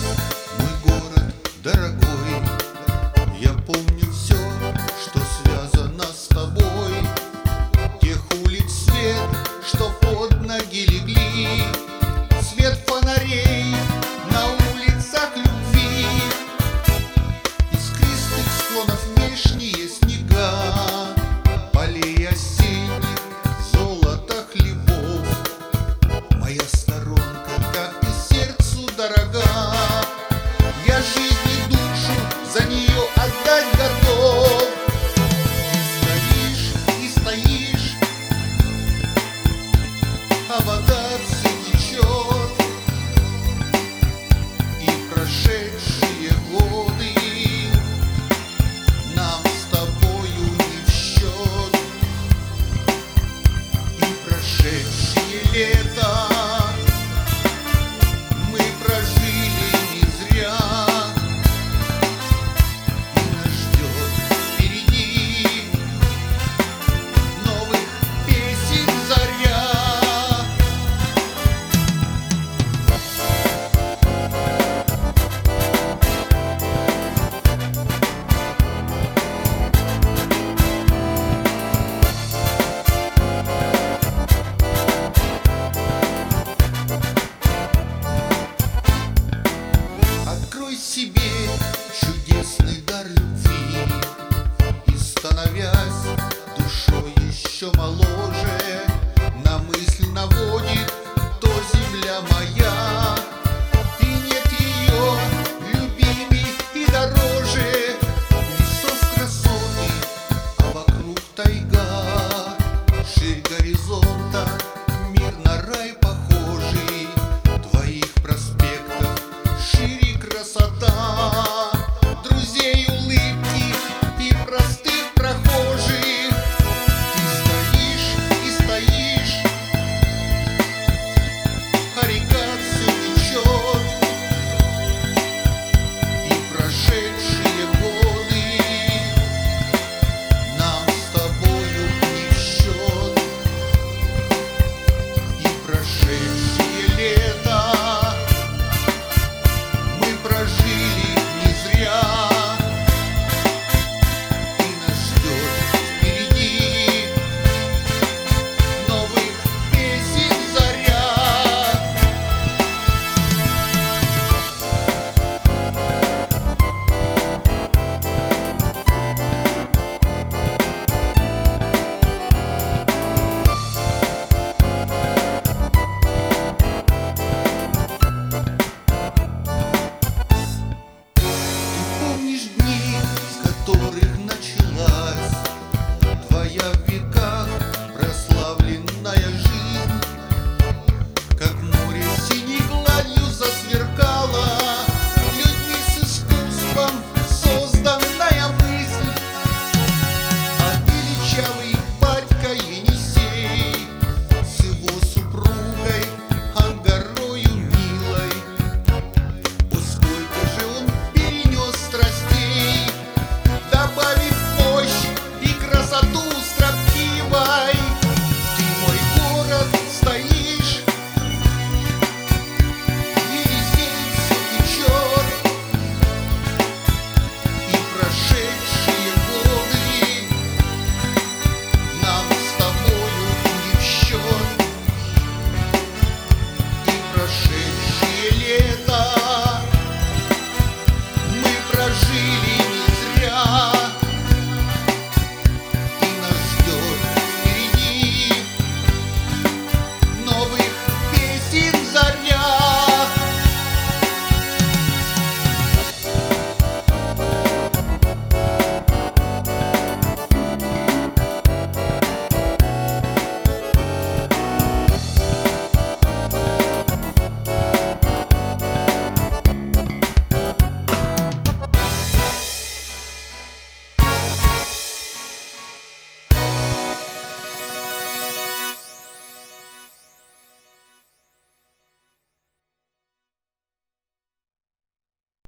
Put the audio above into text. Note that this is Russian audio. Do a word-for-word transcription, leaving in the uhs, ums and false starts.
мой город дорогой. Я помню все, что связано с тобой. Тех улиц свет, что под ноги легли, свет фонарей на улицах любви. Искристых склонов внешние снега, полей осенних, золото хлебов. Моя сторонка, как ты сердцу дорога, я жизнь и душу за нее отдать готов. Ты стоишь и стоишь, а вода все течет, и прошедшие годы нам с тобою не в счет, и прошедшие лета мы прожили не зря, и нас ждет впереди новых песен заря. Открой себе чудесный дар любви, и, становясь душой еще моложе, на мысль наводит то земля моя. И нет ее любимей и дороже лесов красоты, а вокруг тайга, ширь горизонта, мир на рай похожий. Твоих проспектов шире красота.